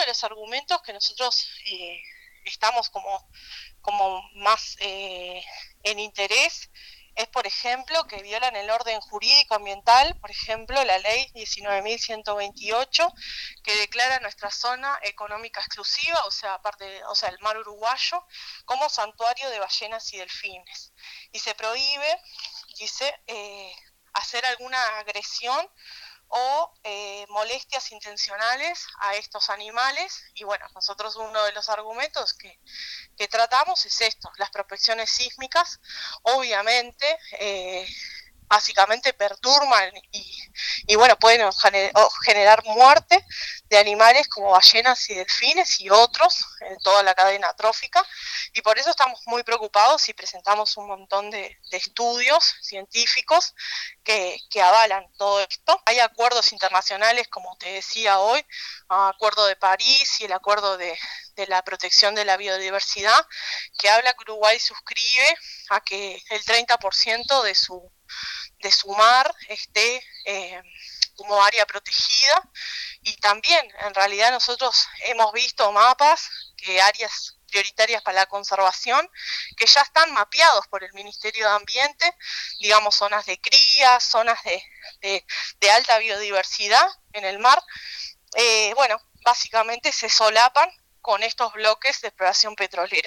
los argumentos que nosotros estamos como más en interés es, por ejemplo, que violan el orden jurídico ambiental, por ejemplo, la ley 19.128, que declara nuestra zona económica exclusiva, o sea, el mar uruguayo, como santuario de ballenas y delfines. Y se prohíbe, dice, hacer alguna agresión o molestias intencionales a estos animales. Y bueno, nosotros uno de los argumentos que tratamos es esto, las prospecciones sísmicas, obviamente, básicamente perturban y bueno, pueden generar muerte de animales como ballenas y delfines y otros en toda la cadena trófica, y por eso estamos muy preocupados y presentamos un montón de estudios científicos que avalan todo esto. Hay acuerdos internacionales, como te decía hoy, acuerdo de París y el acuerdo de la protección de la biodiversidad, que habla que Uruguay suscribe a que el 30% de su mar esté como área protegida. Y también en realidad nosotros hemos visto mapas que áreas prioritarias para la conservación que ya están mapeados por el Ministerio de Ambiente, digamos zonas de cría, zonas de alta biodiversidad en el mar. Bueno, básicamente se solapan con estos bloques de exploración petrolera.